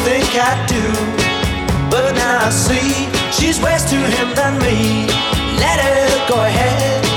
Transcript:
think I do. But now I see she's worse to him than me. Let her go ahead,